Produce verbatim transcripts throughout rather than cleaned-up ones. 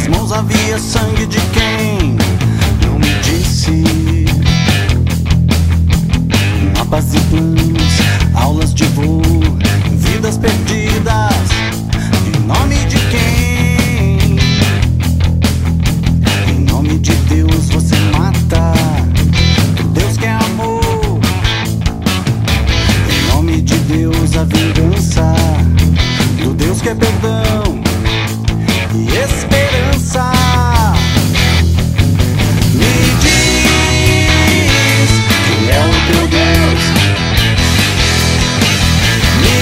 suas mãos havia sangue de quem? Não me disse. Mapas e planos, aulas de voo, vidas perdidas. Em nome de quem? Em nome de Deus você mata. Do Deus que é amor. Em nome de Deus a vingança. Do Deus que é perdão e esperança. Me diz quem é o teu Deus. Me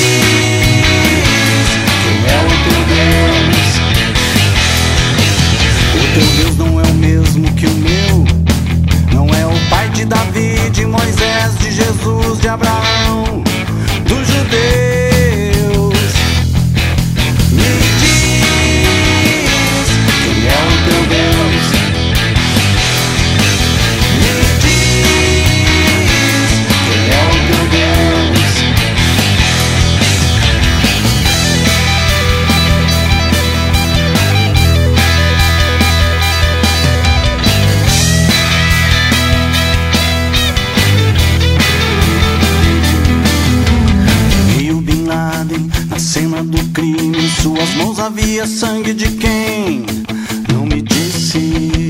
diz quem é o teu Deus. O teu Deus não é o mesmo que o meu. Não é o pai de Davi, de Moisés, de Jesus, de Abraão, dos judeus. Me diz quem é o teu Deus. Me diz quem é o teu Deus. Veio Bin Laden na cena do crime. Em suas mãos havia sangue de quem? Não me disse.